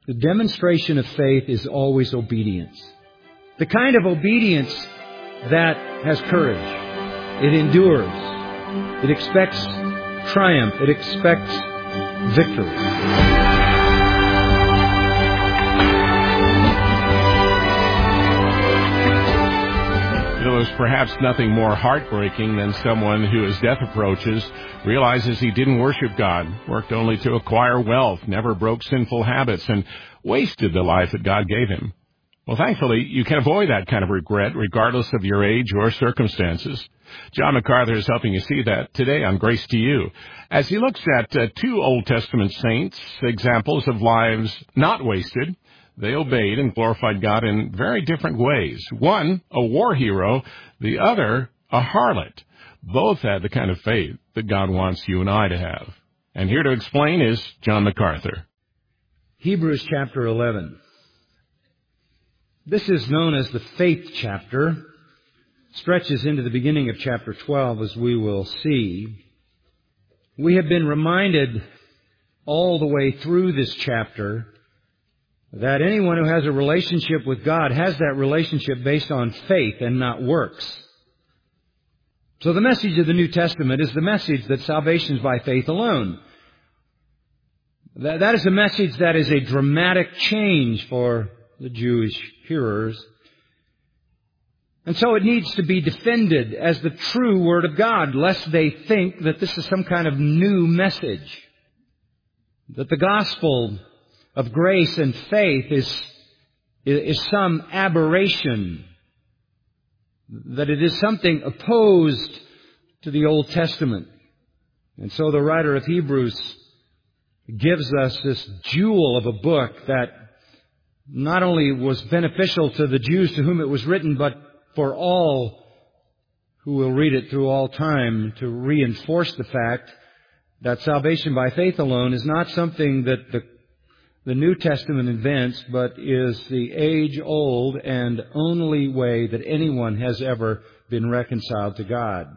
The demonstration of faith is always obedience. The kind of obedience that has courage. It endures. It expects triumph. It expects victory. There's perhaps nothing more heartbreaking than someone who, as death approaches, realizes he didn't worship God, worked only to acquire wealth, never broke sinful habits, and wasted the life that God gave him. Well, thankfully, you can avoid that kind of regret regardless of your age or circumstances. John MacArthur is helping you see that today on Grace to You, as he looks at two Old Testament saints, examples of lives not wasted. They obeyed and glorified God in very different ways. One, a war hero, the other, a harlot. Both had the kind of faith that God wants you and I to have. And here to explain is John MacArthur. Hebrews chapter 11. This is known as the faith chapter. Stretches into the beginning of chapter 12, as we will see. We have been reminded all the way through this chapter that anyone who has a relationship with God has that relationship based on faith and not works. So the message of the New Testament is the message that salvation is by faith alone. That is a message that is a dramatic change for the Jewish hearers. And so it needs to be defended as the true Word of God, lest they think that this is some kind of new message. That the gospel of grace and faith is some aberration. That it is something opposed to the Old Testament. And so the writer of Hebrews gives us this jewel of a book that not only was beneficial to the Jews to whom it was written, but for all who will read it through all time, to reinforce the fact that salvation by faith alone is not something that the New Testament invents, but is the age-old and only way that anyone has ever been reconciled to God.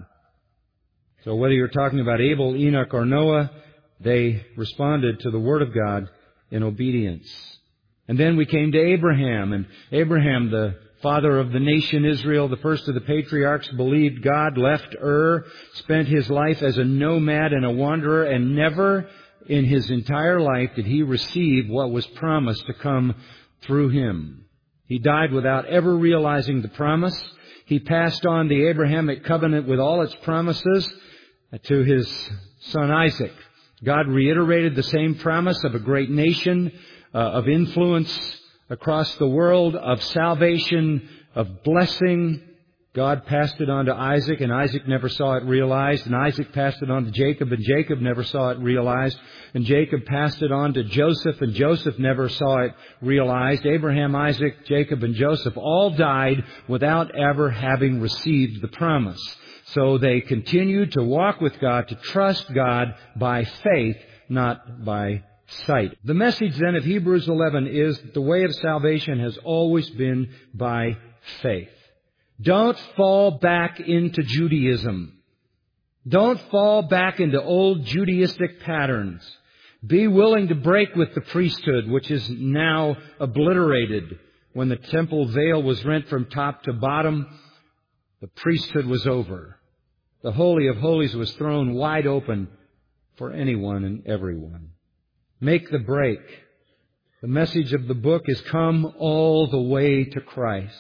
So whether you're talking about Abel, Enoch, or Noah, they responded to the Word of God in obedience. And then we came to Abraham, and Abraham, the father of the nation Israel, the first of the patriarchs, believed God, left Ur, spent his life as a nomad and a wanderer, and never in his entire life did he receive what was promised to come through him. He died without ever realizing the promise. He passed on the Abrahamic covenant with all its promises to his son Isaac. God reiterated the same promise of a great nation, of influence across the world, of salvation, of blessing. God passed it on to Isaac, and Isaac never saw it realized. And Isaac passed it on to Jacob, and Jacob never saw it realized. And Jacob passed it on to Joseph, and Joseph never saw it realized. Abraham, Isaac, Jacob, and Joseph all died without ever having received the promise. So they continued to walk with God, to trust God by faith, not by sight. The message then of Hebrews 11 is that the way of salvation has always been by faith. Don't fall back into Judaism. Don't fall back into old Judaistic patterns. Be willing to break with the priesthood, which is now obliterated. When the temple veil was rent from top to bottom, the priesthood was over. The Holy of Holies was thrown wide open for anyone and everyone. Make the break. The message of the book is come all the way to Christ.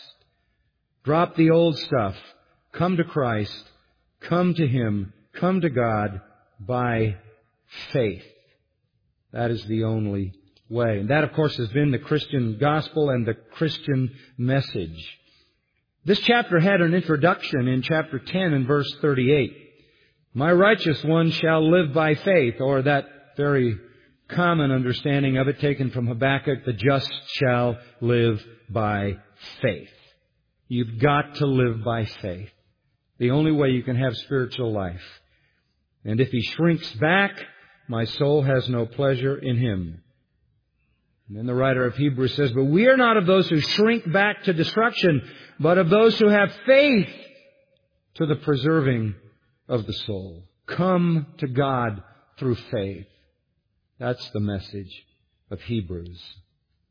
Drop the old stuff. Come to Christ. Come to Him. Come to God by faith. That is the only way. And that, of course, has been the Christian gospel and the Christian message. This chapter had an introduction in chapter 10 and verse 38. My righteous one shall live by faith, or that very common understanding of it taken from Habakkuk, the just shall live by faith. You've got to live by faith. The only way you can have spiritual life. And if he shrinks back, my soul has no pleasure in him. And then the writer of Hebrews says, but we are not of those who shrink back to destruction, but of those who have faith to the preserving of the soul. Come to God through faith. That's the message of Hebrews.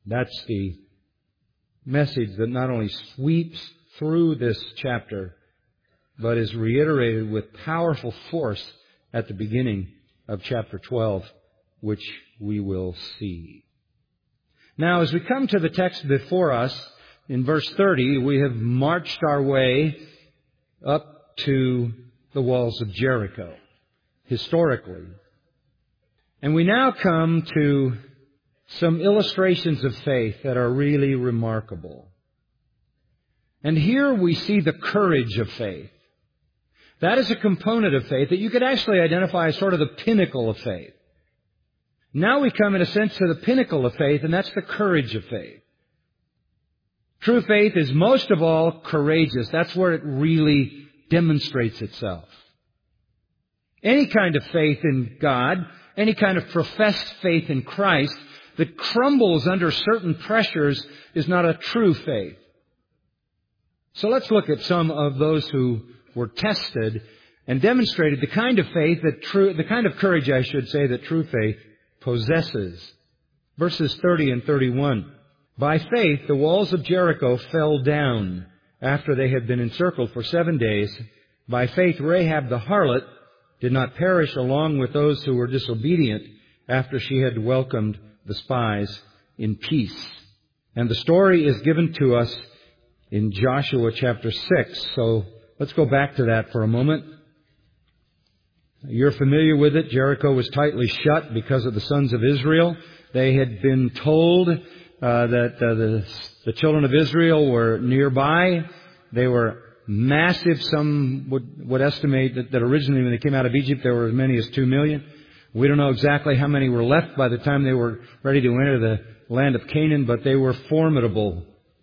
That's the message that not only sweeps through this chapter, but is reiterated with powerful force at the beginning of chapter 12, which we will see. Now, as we come to the text before us, in verse 30, we have marched our way up to the walls of Jericho, historically. And we now come to some illustrations of faith that are really remarkable. And here we see the courage of faith. That is a component of faith that you could actually identify as sort of the pinnacle of faith. Now we come, in a sense, to the pinnacle of faith, and that's the courage of faith. True faith is most of all courageous. That's where it really demonstrates itself. Any kind of faith in God, any kind of professed faith in Christ that crumbles under certain pressures is not a true faith. So let's look at some of those who were tested and demonstrated the kind of faith the kind of courage, I should say, that true faith possesses. Verses 30 and 31. By faith, the walls of Jericho fell down after they had been encircled for 7 days. By faith, Rahab the harlot did not perish along with those who were disobedient after she had welcomed the spies in peace. And the story is given to us in Joshua chapter 6. So let's go back to that for a moment. You're familiar with it. Jericho was tightly shut because of the sons of Israel. They had been told that the children of Israel were nearby. They were massive. Some would estimate that originally when they came out of Egypt there were as many as 2 million. We don't know exactly how many were left by the time they were ready to enter the land of Canaan, but they were formidable.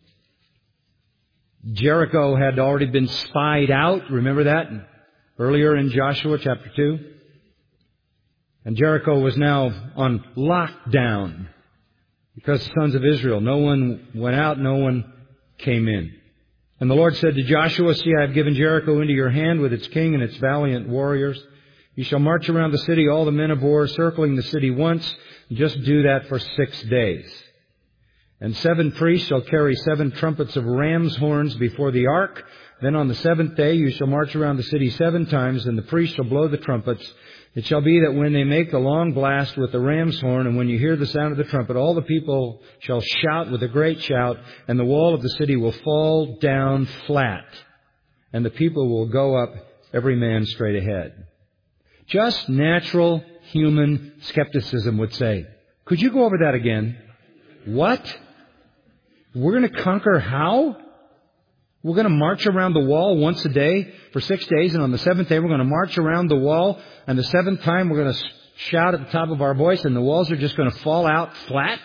Jericho had already been spied out. Remember that? Earlier in Joshua chapter 2. And Jericho was now on lockdown because the sons of Israel, no one went out, no one came in. And the Lord said to Joshua, "See, I have given Jericho into your hand with its king and its valiant warriors. You shall march around the city, all the men of war, circling the city once. Just do that for 6 days. And 7 priests shall carry 7 trumpets of ram's horns before the ark. Then on the 7th day you shall march around the city 7 times, and the priests shall blow the trumpets. It shall be that when they make a long blast with the ram's horn, and when you hear the sound of the trumpet, all the people shall shout with a great shout, and the wall of the city will fall down flat, and the people will go up every man straight ahead." Just natural human skepticism would say, "Could you go over that again? What? We're going to conquer how? We're going to march around the wall once a day for 6 days, and on the 7th day we're going to march around the wall, and the 7th time we're going to shout at the top of our voice, and the walls are just going to fall out flat?"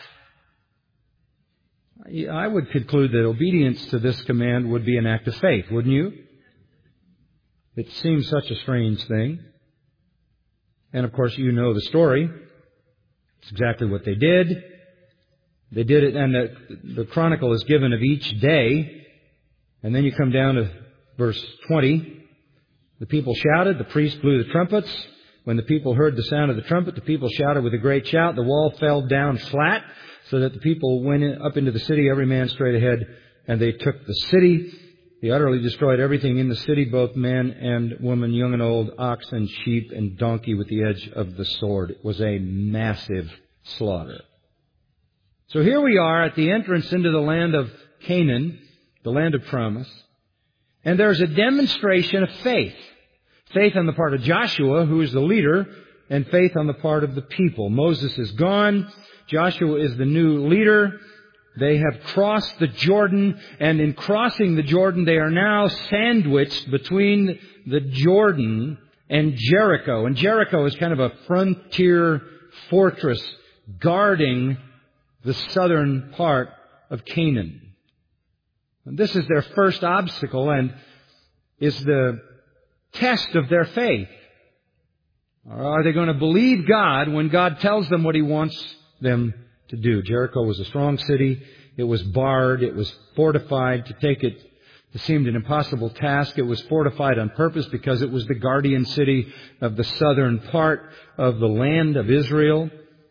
I would conclude that obedience to this command would be an act of faith, wouldn't you? It seems such a strange thing. And of course you know the story. It's exactly what they did. They did it, and the chronicle is given of each day. And then you come down to verse 20. The people shouted, the priests blew the trumpets. When the people heard the sound of the trumpet, the people shouted with a great shout. The wall fell down flat, so that the people went up into the city, every man straight ahead, and they took the city. They utterly destroyed everything in the city, both man and woman, young and old, ox and sheep and donkey with the edge of the sword. It was a massive slaughter. So here we are at the entrance into the land of Canaan, the land of promise, and there's a demonstration of faith. Faith on the part of Joshua, who is the leader, and faith on the part of the people. Moses is gone. Joshua is the new leader. They have crossed the Jordan, and in crossing the Jordan, they are now sandwiched between the Jordan and Jericho. And Jericho is kind of a frontier fortress guarding the southern part of Canaan. And this is their first obstacle and is the test of their faith. Are they going to believe God when God tells them what He wants them to do? Jericho was a strong city. It was barred. It was fortified. To take it seemed an impossible task. It was fortified on purpose because it was the guardian city of the southern part of the land of Israel.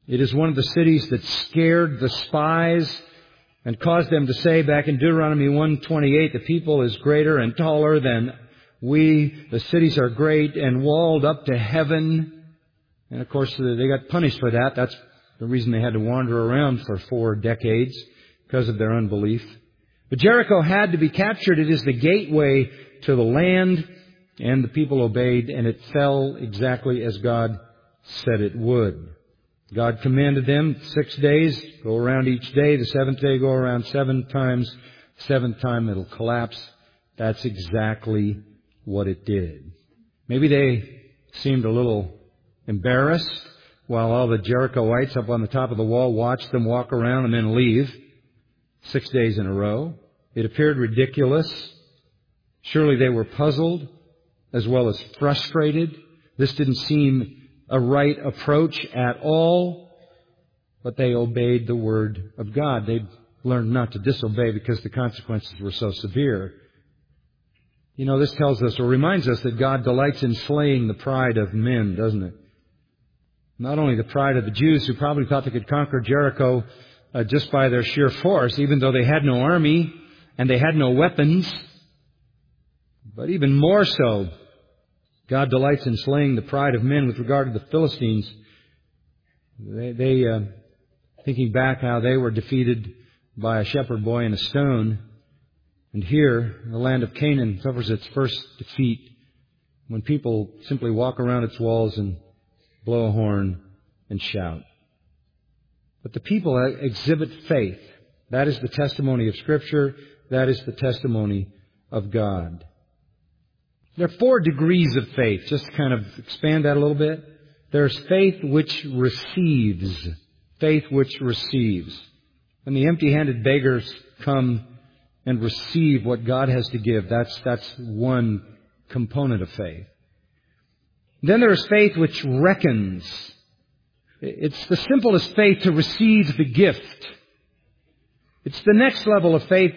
It is one of the cities that scared the spies and caused them to say back in Deuteronomy 1:28, the people is greater and taller than we. The cities are great and walled up to heaven. And of course, they got punished for that. That's the reason they had to wander around for 4 decades, because of their unbelief. But Jericho had to be captured. It is the gateway to the land, and the people obeyed, and it fell exactly as God said it would. God commanded them 6 days, go around each day. The 7th day, go around 7 times. 7th time, it'll collapse. That's exactly what it did. Maybe they seemed a little embarrassed while all the Jerichoites up on the top of the wall watched them walk around and then leave 6 days in a row. It appeared ridiculous. Surely they were puzzled as well as frustrated. This didn't seem a right approach at all, but they obeyed the Word of God. They learned not to disobey because the consequences were so severe. You know, this tells us or reminds us that God delights in slaying the pride of men, doesn't it? Not only the pride of the Jews, who probably thought they could conquer Jericho just by their sheer force, even though they had no army and they had no weapons, but even more so, God delights in slaying the pride of men with regard to the Philistines. They thinking back how they were defeated by a shepherd boy and a stone. And here, the land of Canaan suffers its first defeat when people simply walk around its walls and blow a horn and shout. But the people exhibit faith. That is the testimony of Scripture. That is the testimony of God. There are 4 degrees of faith. Just to kind of expand that a little bit. There's faith which receives. Faith which receives. When the empty-handed beggars come and receive what God has to give, that's one component of faith. Then there's faith which reckons. It's the simplest faith to receive the gift. It's the next level of faith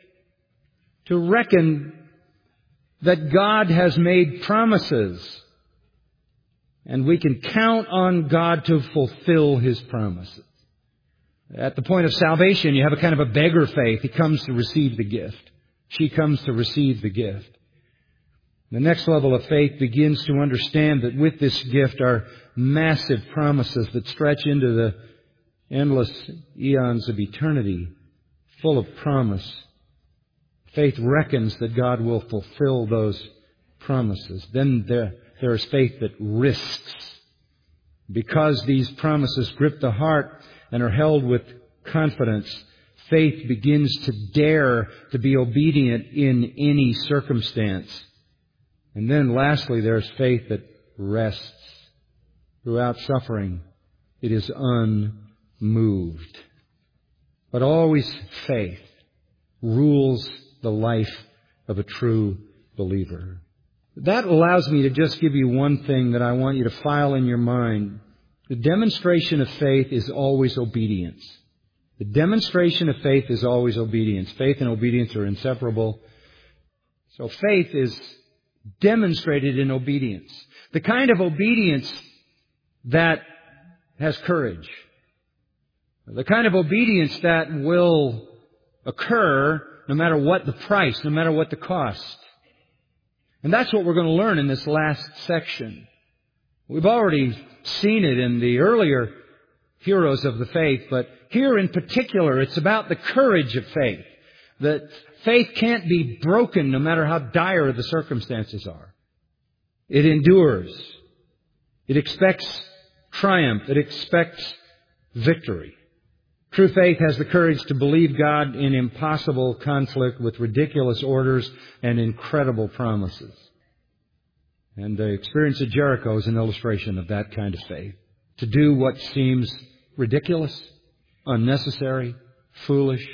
to reckon that God has made promises, and we can count on God to fulfill His promises. At the point of salvation, you have a kind of a beggar faith. He comes to receive the gift. She comes to receive the gift. The next level of faith begins to understand that with this gift are massive promises that stretch into the endless eons of eternity, full of promise. Faith reckons that God will fulfill those promises. Then there is faith that risks. Because these promises grip the heart and are held with confidence, faith begins to dare to be obedient in any circumstance. And then lastly, there's faith that rests. Throughout suffering, it is unmoved. But always faith rules the life of a true believer. That allows me to just give you one thing that I want you to file in your mind. The demonstration of faith is always obedience. The demonstration of faith is always obedience. Faith and obedience are inseparable. So faith is demonstrated in obedience. The kind of obedience that has courage. The kind of obedience that will occur no matter what the price, no matter what the cost. And that's what we're going to learn in this last section. We've already seen it in the earlier heroes of the faith, but here in particular, it's about the courage of faith. That faith can't be broken no matter how dire the circumstances are. It endures. It expects triumph. It expects victory. True faith has the courage to believe God in impossible conflict with ridiculous orders and incredible promises. And the experience of Jericho is an illustration of that kind of faith. To do what seems ridiculous, unnecessary, foolish.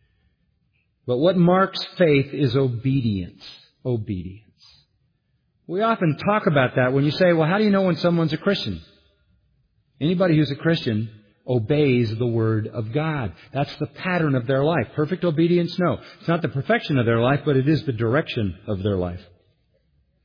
But what marks faith is obedience. Obedience. We often talk about that when you say, well, how do you know when someone's a Christian? Anybody who's a Christian obeys the Word of God. That's the pattern of their life. Perfect obedience? No. It's not the perfection of their life, but it is the direction of their life.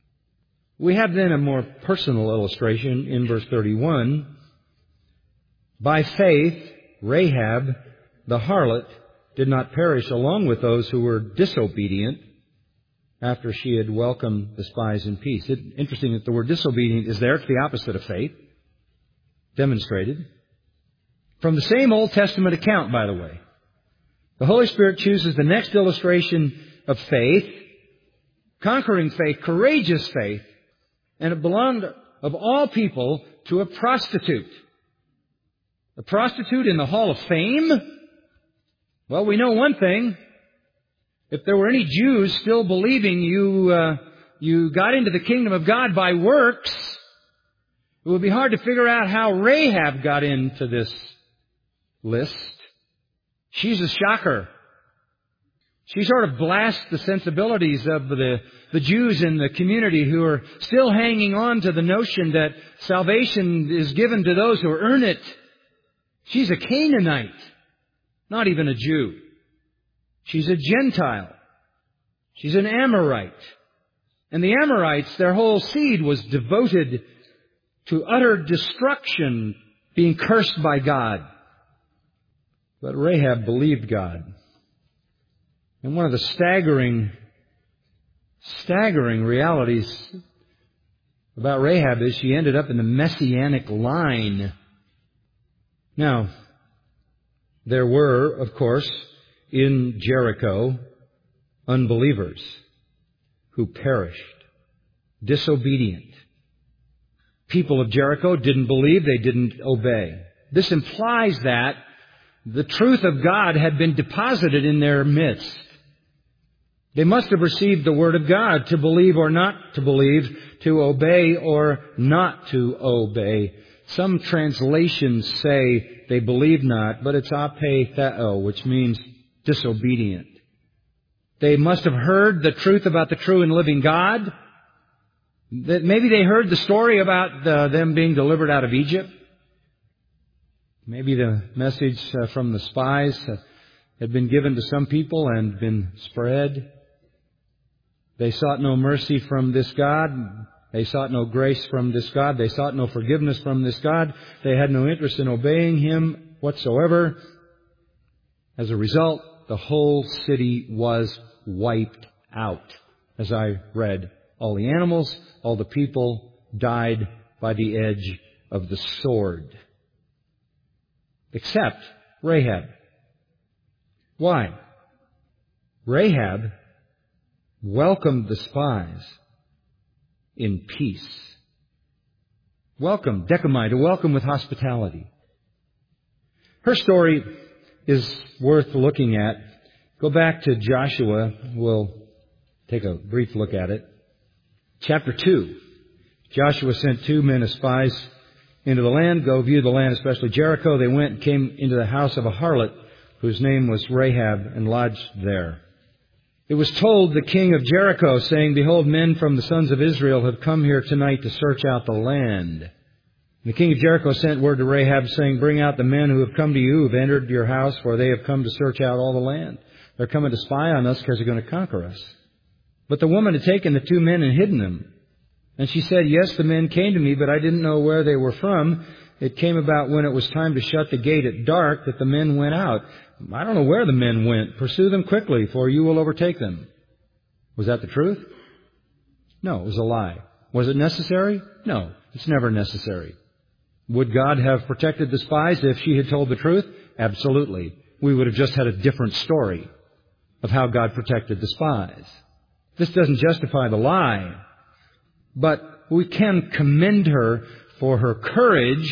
We have then a more personal illustration in verse 31. By faith, Rahab, the harlot, did not perish along with those who were disobedient after she had welcomed the spies in peace. It's interesting that the word disobedient is there. It's the opposite of faith, demonstrated. From the same Old Testament account, by the way. The Holy Spirit chooses the next illustration of faith, conquering faith, courageous faith, and it belonged, of all people, to a prostitute. A prostitute in the Hall of Fame? Well, we know one thing. If there were any Jews still believing you got into the kingdom of God by works, it would be hard to figure out how Rahab got into this list. She's a shocker. She sort of blasts the sensibilities of the Jews in the community who are still hanging on to the notion that salvation is given to those who earn it. She's a Canaanite, not even a Jew. She's a Gentile. She's an Amorite. And the Amorites, their whole seed was devoted to utter destruction, being cursed by God. But Rahab believed God. And one of the staggering realities about Rahab is she ended up in the Messianic line. Now, there were, of course, in Jericho, unbelievers who perished, disobedient. People of Jericho didn't believe, they didn't obey. This implies that the truth of God had been deposited in their midst. They must have received the Word of God to believe or not to believe, to obey or not to obey. Some translations say they believe not, but it's apetheo, which means disobedient. They must have heard the truth about the true and living God. That maybe they heard the story about them being delivered out of Egypt. Maybe the message from the spies had been given to some people and been spread. They sought no mercy from this God. They sought no grace from this God. They sought no forgiveness from this God. They had no interest in obeying Him whatsoever. As a result, the whole city was wiped out. As I read, all the animals, all the people died by the edge of the sword. Except Rahab. Why? Rahab welcomed the spies in peace. Welcome, Decamai, to welcome with hospitality. Her story is worth looking at. Go back to Joshua. We'll take a brief look at it. Chapter 2. Joshua sent 2 men as spies into the land. Go view the land, especially Jericho. They went and came into the house of a harlot whose name was Rahab, and lodged there. It was told the king of Jericho, saying, Behold, men from the sons of Israel have come here tonight to search out the land. And the king of Jericho sent word to Rahab, saying, Bring out the men who have come to you, who have entered your house, for they have come to search out all the land. They're coming to spy on us because they're going to conquer us. But the woman had taken the 2 men and hidden them. And she said, Yes, the men came to me, but I didn't know where they were from. It came about when it was time to shut the gate at dark that the men went out. I don't know where the men went. Pursue them quickly, for you will overtake them. Was that the truth? No, it was a lie. Was it necessary? No, it's never necessary. Would God have protected the spies if she had told the truth? Absolutely. We would have just had a different story of how God protected the spies. This doesn't justify the lie, but we can commend her for her courage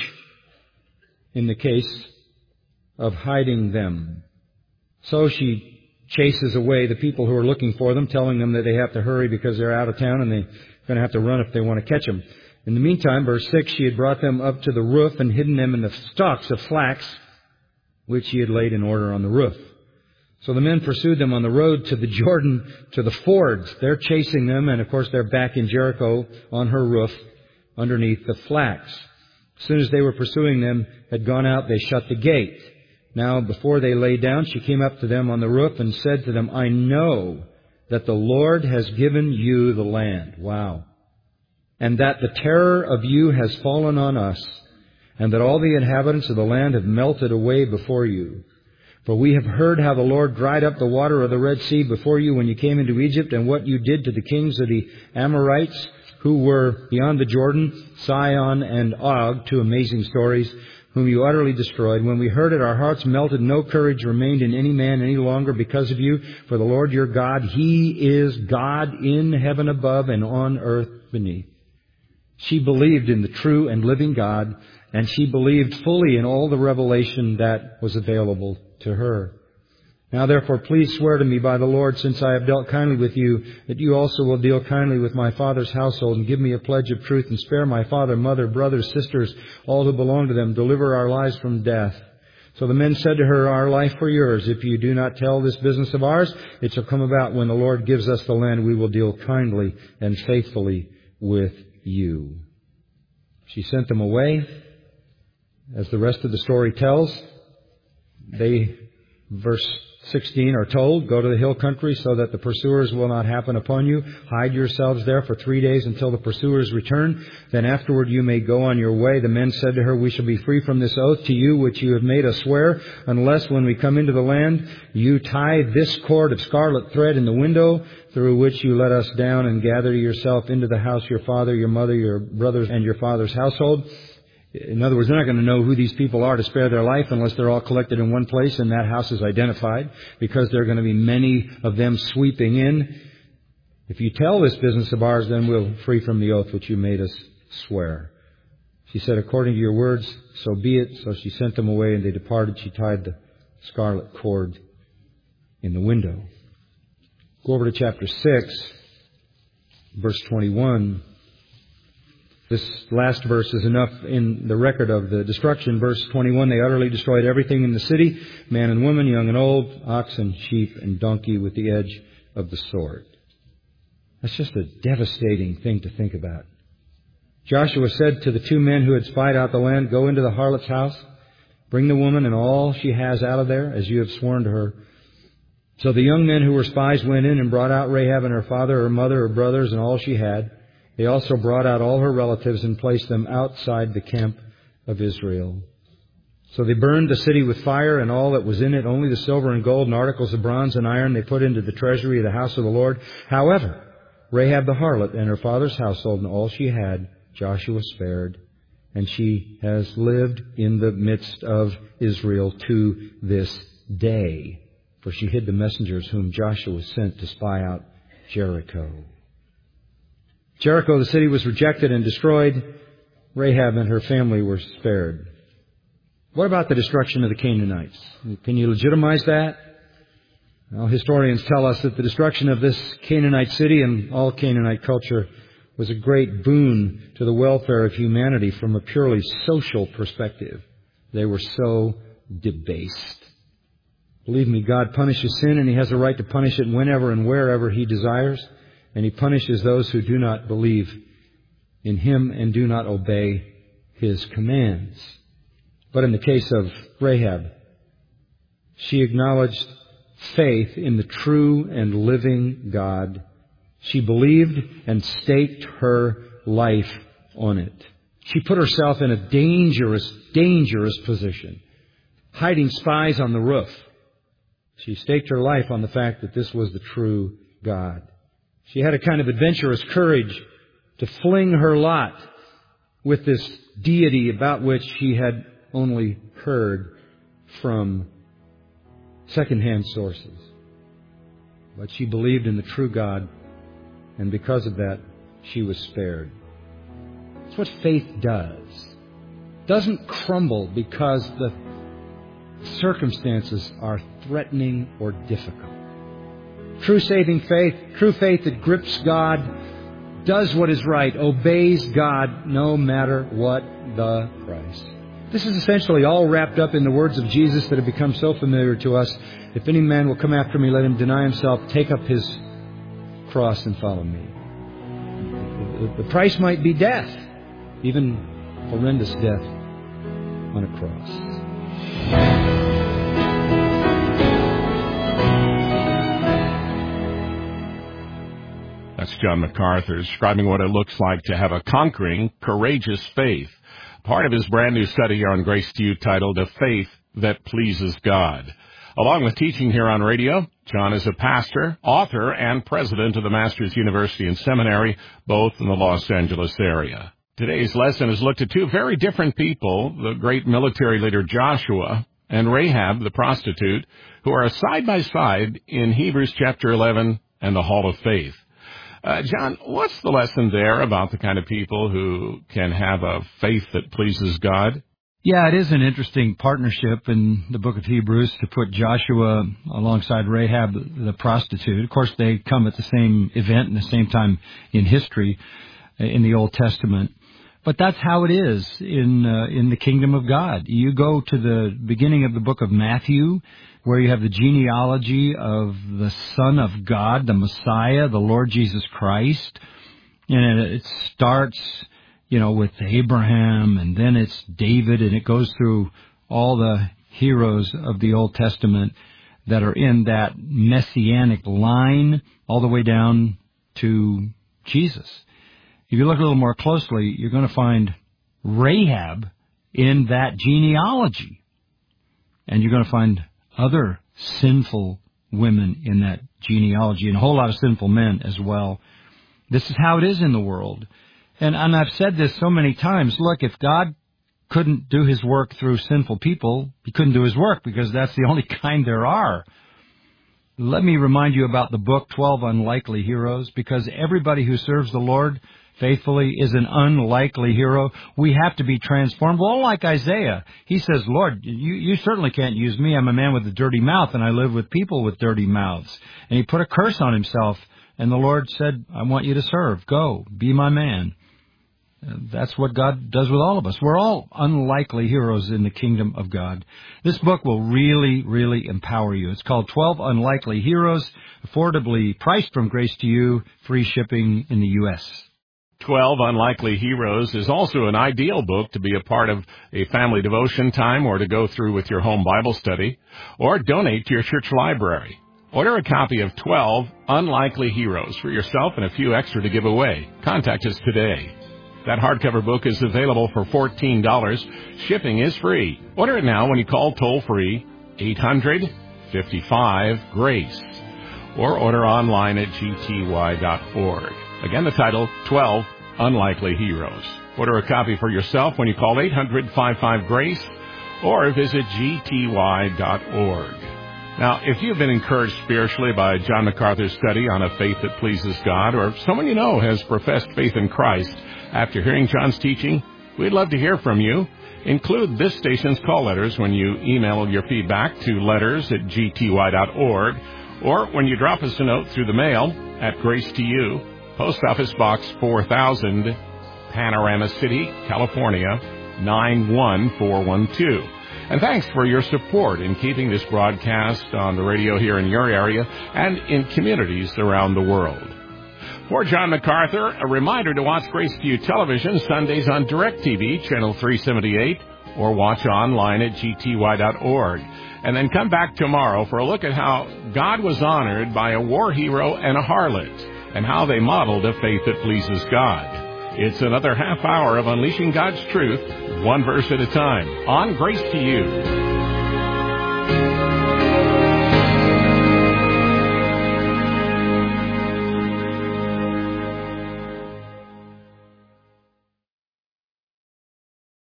in the case of hiding them. So she chases away the people who are looking for them, telling them that they have to hurry because they're out of town and they're going to have to run if they want to catch them. In the meantime, verse 6, she had brought them up to the roof and hidden them in the stalks of flax, which she had laid in order on the roof. So the men pursued them on the road to the Jordan, to the fords. They're chasing them, and of course they're back in Jericho on her roof underneath the flax. As soon as they were pursuing them, had gone out, they shut the gate. Now, before they lay down, she came up to them on the roof and said to them, I know that the Lord has given you the land. Wow. And that the terror of you has fallen on us. and that all the inhabitants of the land have melted away before you. For we have heard how the Lord dried up the water of the Red Sea before you when you came into Egypt, and what you did to the kings of the Amorites who were beyond the Jordan, Sihon and Og, two amazing stories, whom you utterly destroyed. When we heard it, our hearts melted. No courage remained in any man any longer because of you. For the Lord your God, He is God in heaven above and on earth beneath. She believed in the true and living God, and she believed fully in all the revelation that was available to her. Now therefore, please swear to me by the Lord, since I have dealt kindly with you, that you also will deal kindly with my father's household, and give me a pledge of truth, and spare my father, mother, brothers, sisters, all who belong to them. Deliver our lives from death. So the men said to her, our life for yours. If you do not tell this business of ours, it shall come about when the Lord gives us the land, we will deal kindly and faithfully with you. She sent them away. As the rest of the story tells, they, verse 16, are told, go to the hill country so that the pursuers will not happen upon you. Hide yourselves there for 3 days until the pursuers return. Then afterward you may go on your way. The men said to her, we shall be free from this oath to you which you have made us swear, unless when we come into the land you tie this cord of scarlet thread in the window through which you let us down, and gather yourself into the house your father, your mother, your brothers, and your father's household. In other words, they're not going to know who these people are to spare their life unless they're all collected in one place and that house is identified, because there are going to be many of them sweeping in. If you tell this business of ours, then we'll free from the oath which you made us swear. She said, according to your words, so be it. So she sent them away, and they departed. She tied the scarlet cord in the window. Go over to chapter 6, verse 21. This last verse is enough in the record of the destruction. Verse 21, they utterly destroyed everything in the city, man and woman, young and old, ox and sheep and donkey, with the edge of the sword. That's just a devastating thing to think about. Joshua said to the two men who had spied out the land, go into the harlot's house, bring the woman and all she has out of there, as you have sworn to her. So the young men who were spies went in and brought out Rahab and her father, her mother, her brothers, and all she had. They also brought out all her relatives and placed them outside the camp of Israel. So they burned the city with fire and all that was in it. Only the silver and gold and articles of bronze and iron they put into the treasury of the house of the Lord. However, Rahab the harlot and her father's household and all she had, Joshua spared. And she has lived in the midst of Israel to this day. For she hid the messengers whom Joshua sent to spy out Jericho. Jericho, the city, was rejected and destroyed. Rahab and her family were spared. What about the destruction of the Canaanites? Can you legitimize that? Well, historians tell us that the destruction of this Canaanite city and all Canaanite culture was a great boon to the welfare of humanity from a purely social perspective. They were so debased. Believe me, God punishes sin, and He has a right to punish it whenever and wherever He desires. And He punishes those who do not believe in Him and do not obey His commands. But in the case of Rahab, she acknowledged faith in the true and living God. She believed and staked her life on it. She put herself in a dangerous, dangerous position, hiding spies on the roof. She staked her life on the fact that this was the true God. She had a kind of adventurous courage to fling her lot with this deity about which she had only heard from second-hand sources. But she believed in the true God, and because of that, she was spared. That's what faith does. It doesn't crumble because the circumstances are threatening or difficult. True saving faith, true faith that grips God, does what is right, obeys God no matter what the price. This is essentially all wrapped up in the words of Jesus that have become so familiar to us. If any man will come after me, let him deny himself, take up his cross and follow me. The price might be death, even horrendous death on a cross. That's John MacArthur describing what it looks like to have a conquering, courageous faith. part of his brand new study here on Grace to You titled A Faith That Pleases God. Along with teaching here on radio, John is a pastor, author, and president of the Masters University and Seminary, both in the Los Angeles area. Today's lesson has looked at two very different people, the great military leader Joshua and Rahab, the prostitute, who are side by side in Hebrews chapter 11 and the Hall of Faith. John, what's the lesson there about the kind of people who can have a faith that pleases God? Yeah, it is an interesting partnership in the book of Hebrews to put Joshua alongside Rahab, the prostitute. Of course, they come at the same event and the same time in history in the Old Testament. But that's how it is in the kingdom of God. You go to the beginning of the book of Matthew, where you have the genealogy of the Son of God, the Messiah, the Lord Jesus Christ. And it starts with Abraham, and then it's David, and it goes through all the heroes of the Old Testament that are in that messianic line all the way down to Jesus. If you look a little more closely, you're going to find Rahab in that genealogy. And you're going to find other sinful women in that genealogy, and a whole lot of sinful men as well. This is how it is in the world. And I've said this so many times. Look, if God couldn't do his work through sinful people, he couldn't do his work, because that's the only kind there are. Let me remind you about the book 12 Unlikely Heroes, because everybody who serves the Lord faithfully is an unlikely hero. We have to be transformed. Well, like Isaiah, he says, Lord, you certainly can't use me. I'm a man with a dirty mouth, and I live with people with dirty mouths. And he put a curse on himself, and the Lord said, I want you to serve. Go, be my man. That's what God does with all of us. We're all unlikely heroes in the kingdom of God. This book will really, really empower you. It's called 12 Unlikely Heroes, affordably priced from Grace to You, free shipping in the U.S. 12 Unlikely Heroes is also an ideal book to be a part of a family devotion time, or to go through with your home Bible study, or donate to your church library. Order a copy of 12 Unlikely Heroes for yourself and a few extra to give away. Contact us today. That hardcover book is available for $14. Shipping is free. Order it now when you call toll-free 800-55-GRACE, or order online at gty.org. Again, the title, 12 Unlikely Heroes. Order a copy for yourself when you call 800-55-GRACE, or visit gty.org. Now, if you've been encouraged spiritually by John MacArthur's study on a faith that pleases God, or if someone you know has professed faith in Christ after hearing John's teaching, we'd love to hear from you. Include this station's call letters when you email your feedback to letters@gty.org, or when you drop us a note through the mail at Grace to You, Post Office Box 4000, Panorama City, California, 91412. And thanks for your support in keeping this broadcast on the radio here in your area and in communities around the world. For John MacArthur, a reminder to watch Grace to You television Sundays on DirecTV, channel 378, or watch online at gty.org. And then come back tomorrow for a look at how God was honored by a war hero and a harlot, and how they modeled a faith that pleases God. It's another half hour of unleashing God's truth, one verse at a time, on Grace to You.